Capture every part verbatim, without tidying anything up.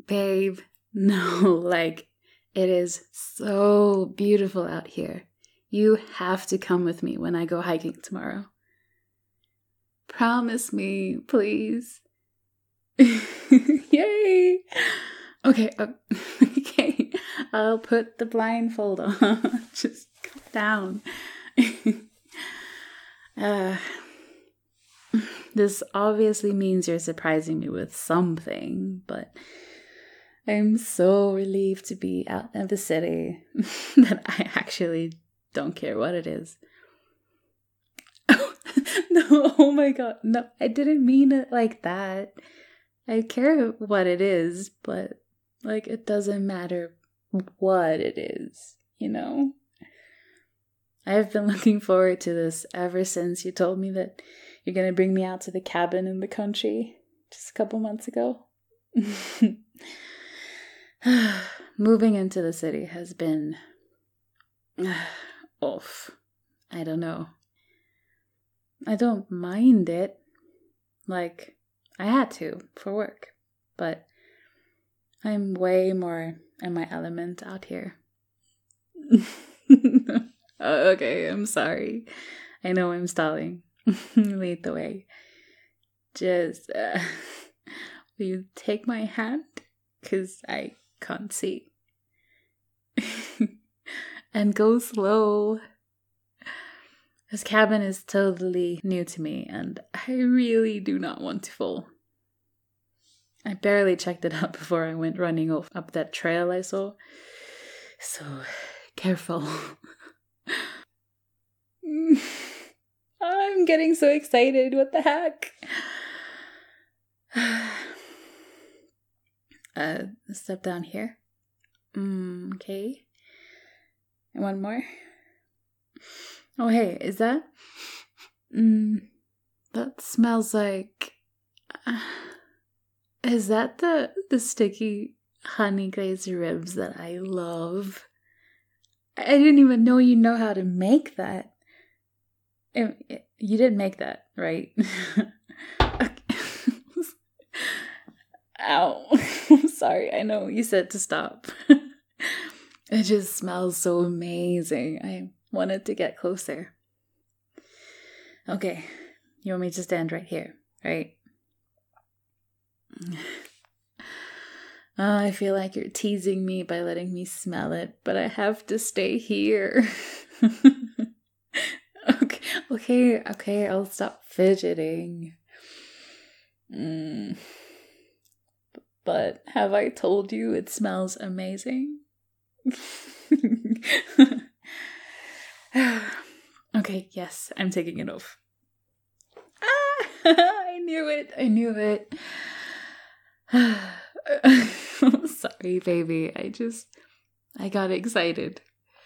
Babe, no, like, it is so beautiful out here. You have to come with me when I go hiking tomorrow. Promise me, please. Yay! Okay, uh, okay. I'll put the blindfold on. Just calm down. uh, this obviously means you're surprising me with something, but I'm so relieved to be out of the city that I actually don't care what it is. No, oh my god, no, I didn't mean it like that. I care what it is, but, like, it doesn't matter what it is, you know? I've been looking forward to this ever since you told me that you're gonna bring me out to the cabin in the country just a couple months ago. Moving into the city has been off. I don't know. I don't mind it. Like, I had to for work, but I'm way more in my element out here. Okay, I'm sorry. I know I'm stalling. Lead the way. Just, uh, will you take my hand? Because I can't see. And go slow. This cabin is totally new to me, and I really do not want to fall. I barely checked it out before I went running off up that trail I saw. So, careful. I'm getting so excited. What the heck? uh, step down here. Mm, okay. And one more. Oh, hey, is that? Mm, that smells like... Uh, is that the, the sticky honey glazed ribs that I love? I didn't even know you know how to make that. It, it, you didn't make that, right? Ow. Sorry, I know you said to stop. It just smells so amazing. I wanted to get closer. Okay, you want me to stand right here, right? Uh, I feel like you're teasing me by letting me smell it, but I have to stay here. okay, okay, okay, I'll stop fidgeting. Mm. But have I told you it smells amazing? Okay, yes, I'm taking it off. Ah, I knew it, I knew it. Sorry, baby. I just, I got excited.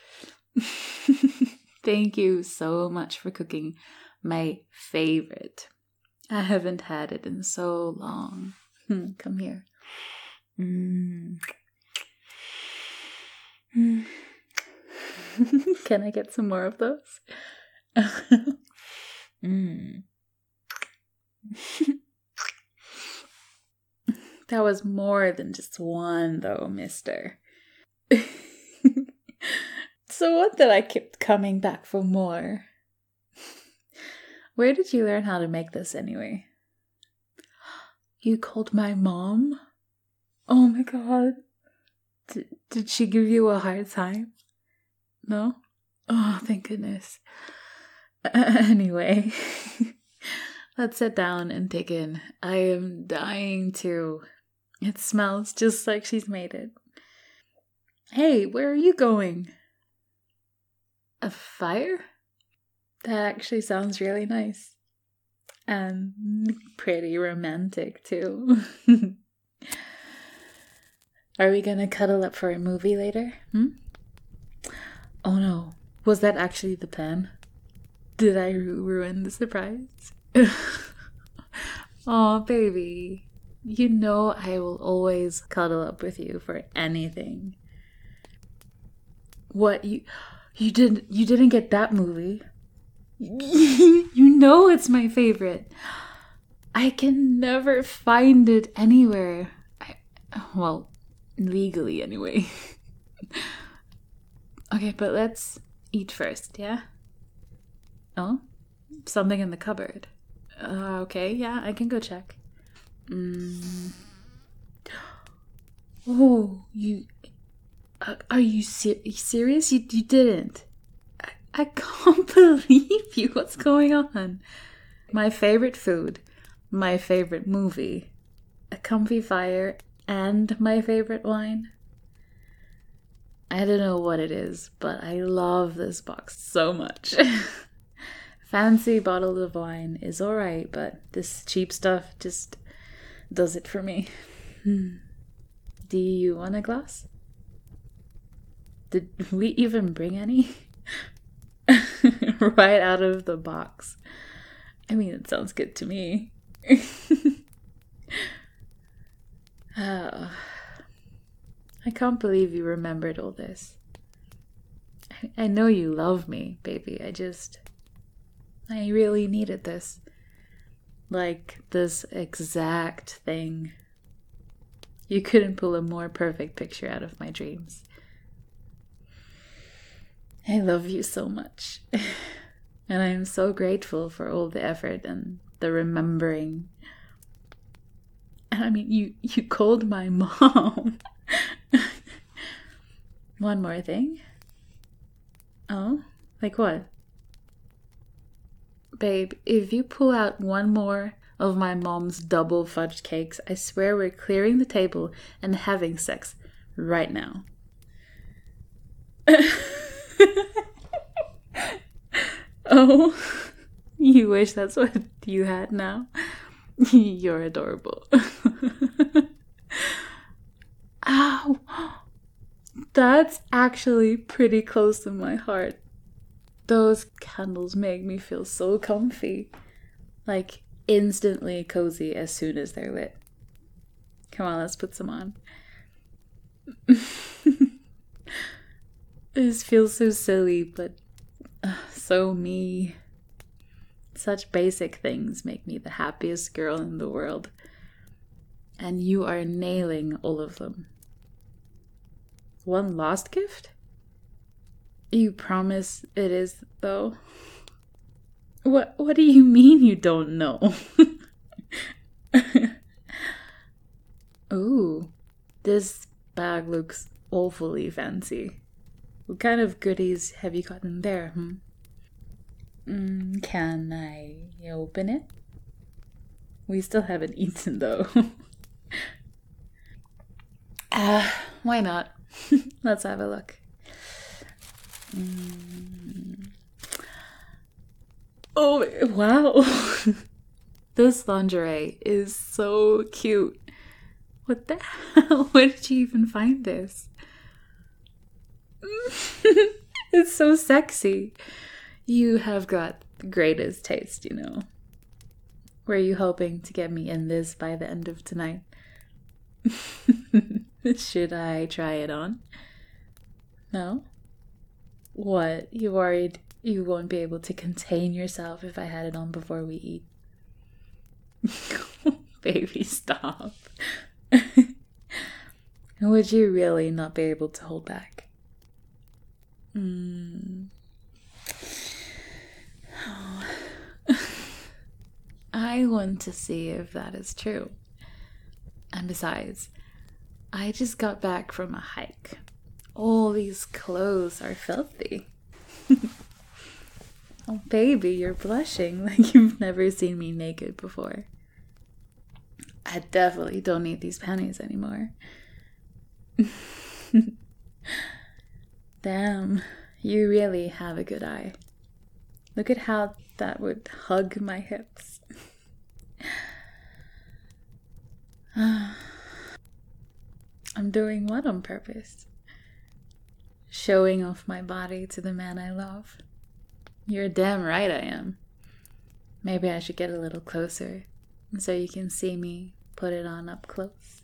Thank you so much for cooking my favorite. I haven't had it in so long. Come here. Mm. Mm. Can I get some more of those? mm. That was more than just one, though, mister. So what that I kept coming back for more? Where did you learn how to make this anyway? You called my mom? Oh my god. D- did she give you a hard time? No? Oh, thank goodness. Uh, anyway, let's sit down and dig in. I am dying to. It smells just like she's made it. Hey, where are you going? A fire? That actually sounds really nice. And pretty romantic, too. Are we gonna cuddle up for a movie later? Hmm? Oh no. Was that actually the plan? Did I ru- ruin the surprise? Oh, baby. You know I will always cuddle up with you for anything. What? You you didn't you didn't get that movie? You know it's my favorite. I can never find it anywhere. I Well, legally anyway. Okay, but let's eat first, yeah? Oh? Something in the cupboard. Uh, okay, yeah, I can go check. Mm. Oh, you... Uh, are you ser- serious? You, you didn't? I, I can't believe you. What's going on? My favorite food, my favorite movie, a comfy fire, and my favorite wine. I don't know what it is, but I love this box so much. Fancy bottle of wine is alright, but this cheap stuff just does it for me. Hmm. Do you want a glass? Did we even bring any? Right out of the box. I mean, it sounds good to me. Oh, I can't believe you remembered all this. I, I know you love me, baby. I just... I really needed this. Like, this exact thing. You couldn't pull a more perfect picture out of my dreams. I love you so much. And I am so grateful for all the effort and the remembering. And I mean, you, you called my mom. One more thing. Oh? Like what? Babe, if you pull out one more of my mom's double fudge cakes, I swear we're clearing the table and having sex right now. Oh, you wish that's what you had now? You're adorable. Ow! That's actually pretty close to my heart. Those candles make me feel so comfy. Like, instantly cozy as soon as they're lit. Come on, let's put some on. This feels so silly, but uh, so me. Such basic things make me the happiest girl in the world. And you are nailing all of them. One last gift? You promise it is, though? What What do you mean you don't know? Ooh, this bag looks awfully fancy. What kind of goodies have you gotten there, hmm? Mm, can I open it? We still haven't eaten, though. Ah, uh, why not? Let's have a look. Mm. Oh, wow. This lingerie is so cute. What the hell? Where did you even find this? It's so sexy. You have got the greatest taste, you know. Were you hoping to get me in this by the end of tonight? Should I try it on? No? What? You worried you won't be able to contain yourself if I had it on before we eat? Baby, stop. Would you really not be able to hold back? Mm. Oh. I want to see if that is true. And besides, I just got back from a hike. All these clothes are filthy. Oh, baby, you're blushing like you've never seen me naked before. I definitely don't need these panties anymore. Damn, you really have a good eye. Look at how that would hug my hips. I'm doing what on purpose? Showing off my body to the man I love. You're damn right I am. Maybe I should get a little closer so you can see me put it on up close.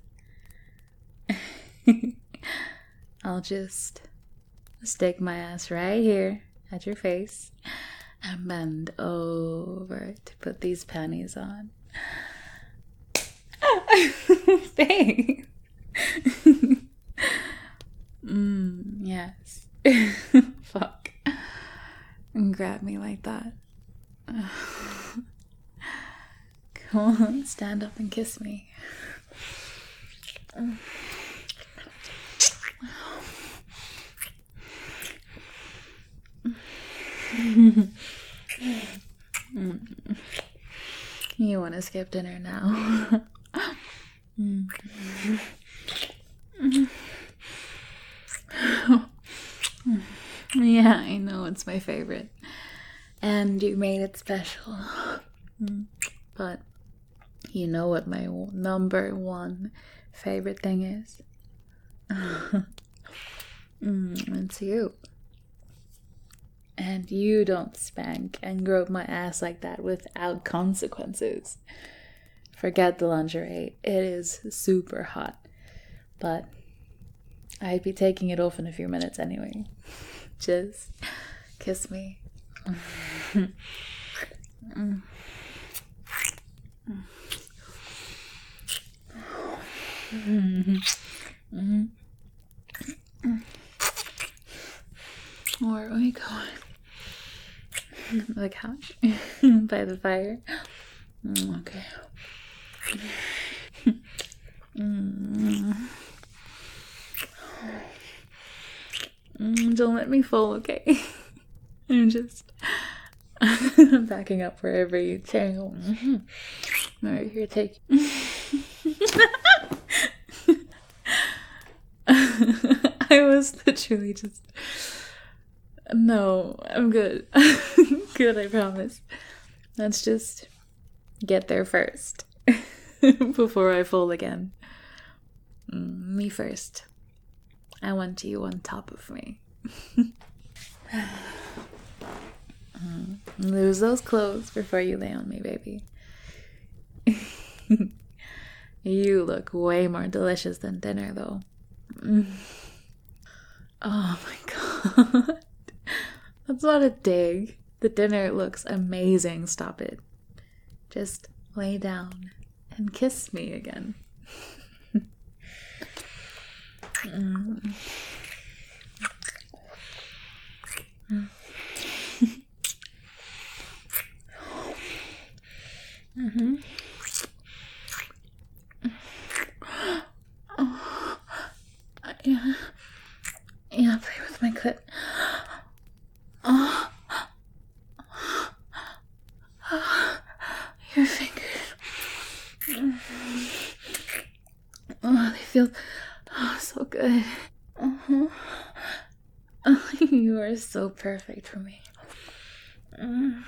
I'll just stick my ass right here at your face and bend over to put these panties on. Babe, grab me like that. Come on, stand up and kiss me. You want to skip dinner now? Yeah, I know it's my favorite. And you made it special. But you know what my number one favorite thing is? It's you. And you don't spank and grope my ass like that without consequences. Forget the lingerie. It is super hot. But I'd be taking it off in a few minutes anyway. Just kiss me. Where are we going? The couch? By the fire? Okay. Don't let me fall, okay? I'm just backing up wherever you tangle. Alright, here, take. I was literally just. No, I'm good. Good, I promise. Let's just get there first. Before I fall again. Me first. I want you on top of me. Lose those clothes before you lay on me, baby. You look way more delicious than dinner, though. Oh my god. That's not a dig. The dinner looks amazing. Stop it. Just lay down and kiss me again. mm. mm-hmm. Oh. Yeah. Yeah, play with my clit. Oh. Your fingers. Oh, they feel oh, so good. Uh-huh. Oh, you are so perfect for me. Mm.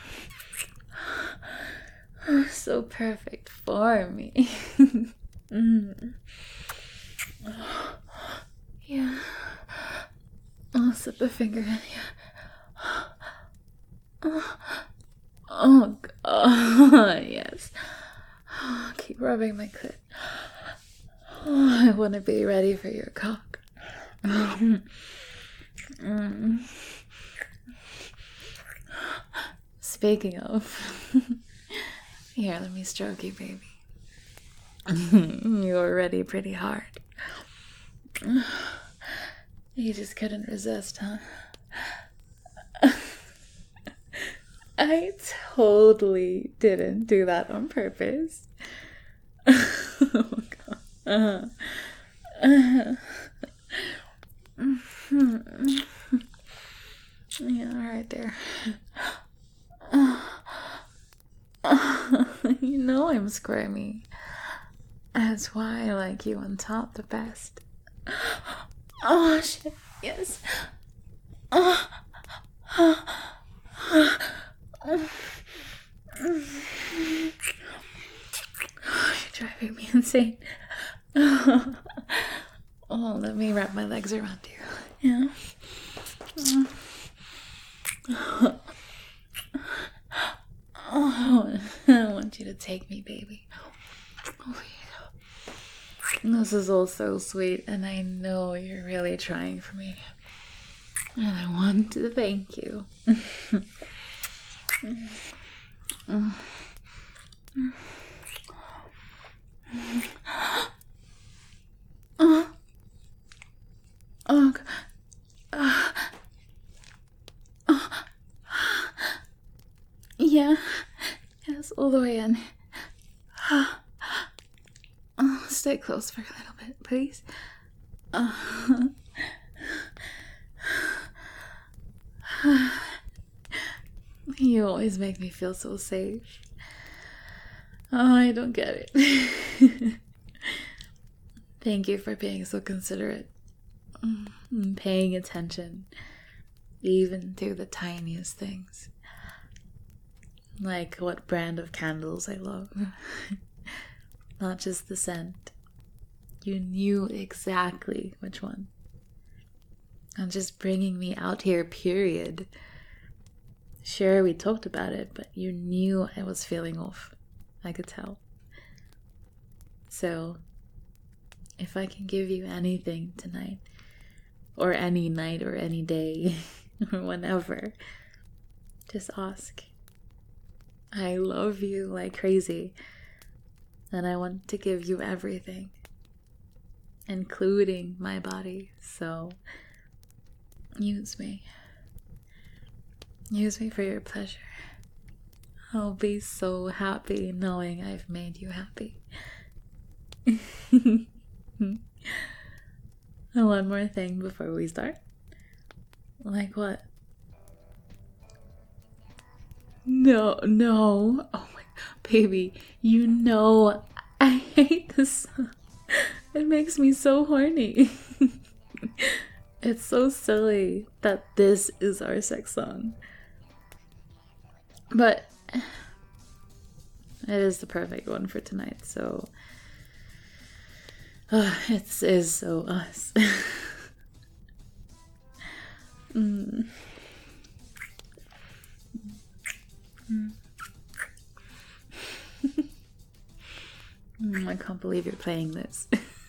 Oh, so perfect for me. mm. Oh, yeah. I'll slip a finger in. Yeah. Oh, oh God, yes. Oh, keep rubbing my clit. Oh, I want to be ready for your cock. Mm. Mm. Speaking of, here, let me stroke you, baby. You were already pretty hard. You just couldn't resist, huh? I totally didn't do that on purpose. Oh god. Uh-huh. Uh-huh. Yeah, right there. You know I'm squirmy. That's why I like you on top the best. Oh shit, yes. Oh. You're driving me insane. Oh, let me wrap my legs around you. Yeah. Oh, I want you to take me, baby. Oh, yeah. This is all so sweet, and I know you're really trying for me. And I want to thank you. Oh, oh, uh, oh, all the way in. Oh, stay close for a little bit, please. Uh, you always make me feel so safe. Oh, I don't get it. Thank you for being so considerate. And paying attention, even to the tiniest things. Like what brand of candles I love. Not just the scent. You knew exactly which one. And just bringing me out here, period. Sure, we talked about it, but you knew I was feeling off. I could tell. So, if I can give you anything tonight, or any night, or any day, or whenever, just ask. I love you like crazy, and I want to give you everything, including my body, so use me. Use me for your pleasure. I'll be so happy knowing I've made you happy. And one more thing before we start. Like what? No, no. Oh my, baby, you know I hate this song. It makes me so horny. It's so silly that this is our sex song. But it is the perfect one for tonight, so uh, it is so us. mm. Mm. I can't believe you're playing this.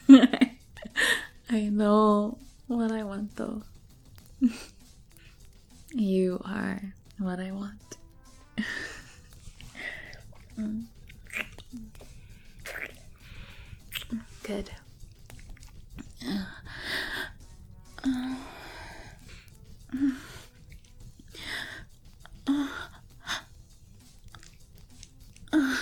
I know what I want, though. You are what I want. Mm. Good. Uh, uh, uh, uh,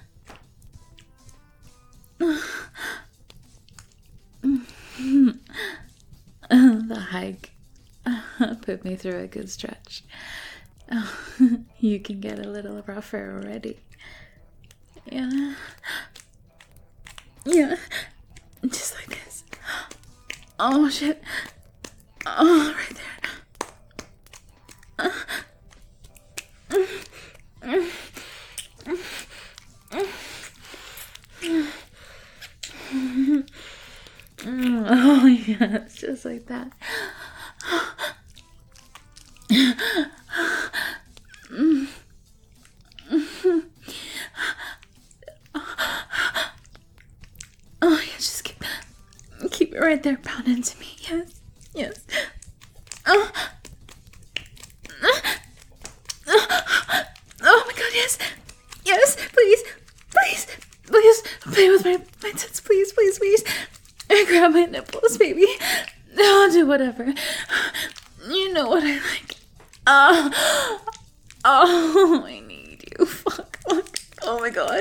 the hike put me through a good stretch. Oh, you can get a little rougher already. Yeah. Yeah. Just like this. Oh, shit. Oh, right there. Oh, yeah. It's just like that. Oh, yeah, just keep, keep it right there, pound into me. Yes, yes. Oh. Oh my god, yes. Yes, please, please, please, play with my, my tits, please, please, please. And grab my nipples, baby. I'll do whatever. You know what I like. Oh, oh, I need you. Fuck, fuck. Oh my god.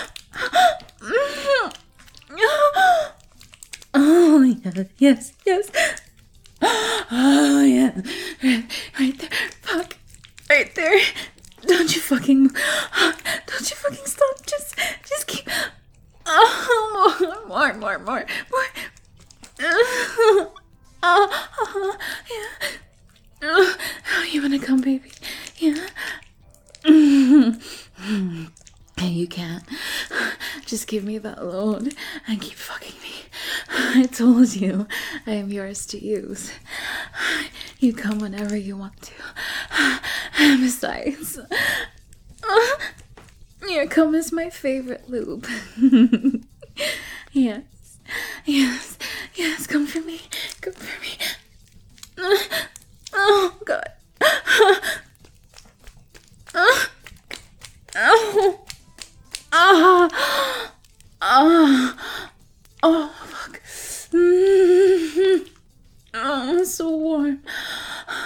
Oh, yes, yes, yes. Oh, yeah. Right there. Fuck. Right there. Don't you fucking... Don't you fucking stop. Just, just keep... Oh, more, more, more, more, more. Oh, oh, yeah. Oh, you wanna come, baby? Yeah. You can't. Just give me that load and keep fucking me. I told you I am yours to use. You come whenever you want to. And besides, your cum is my favorite lube. Yes, yes, yes, come for me, come for me. Oh, God. Oh, oh, oh, oh, oh, fuck. Mm-hmm. Oh, it's so warm.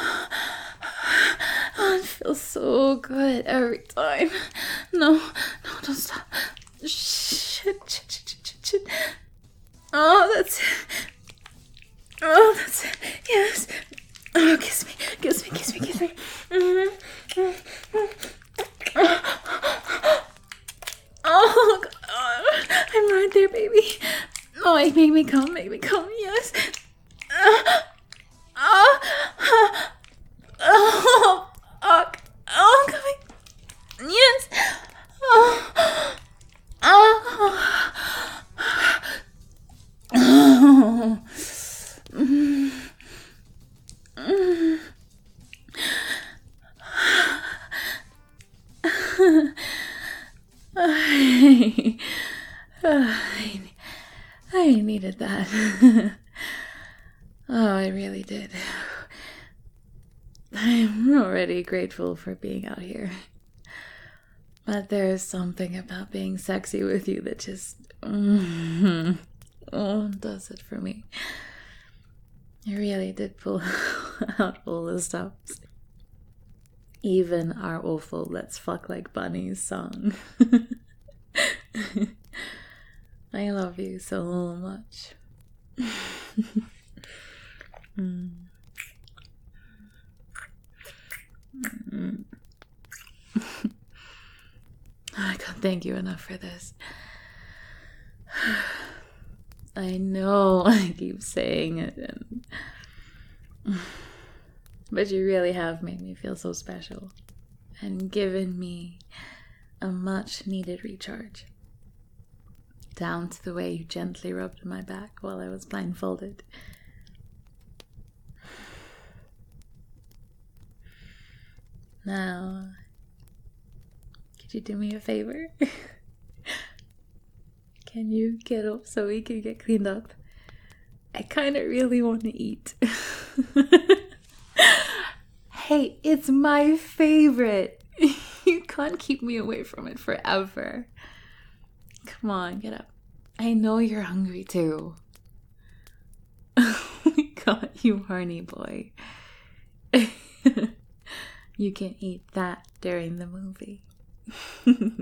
Oh, it feels so good every time. No, no, don't stop. Shit, shit, shit, shit, shit. Oh, that's it. Oh, that's it. Yes. Oh, kiss me, kiss me, kiss me, kiss me. Mm-hmm. Oh, God. I'm right there, baby. Oh, make me come, make me come, yes. Oh, oh, oh, fuck. Oh, I'm coming. Yes. Oh, oh, oh. Mm. Mm. I, I, I needed that. Oh, I really did. I'm already grateful for being out here. But there's something about being sexy with you that just mm, oh, does it for me. You really did pull out all the stops. Even our awful Let's Fuck Like Bunnies song. I love you so much. mm. Mm. I can't thank you enough for this. I know I keep saying it, and... but you really have made me feel so special and given me a much needed recharge. Down to the way you gently rubbed my back while I was blindfolded. Now, could you do me a favor? Can you get up so we can get cleaned up? I kind of really want to eat. Hey, it's my favorite. You can't keep me away from it forever. Come on, get up. I know you're hungry too. Oh my God, you horny boy. You can eat that during the movie.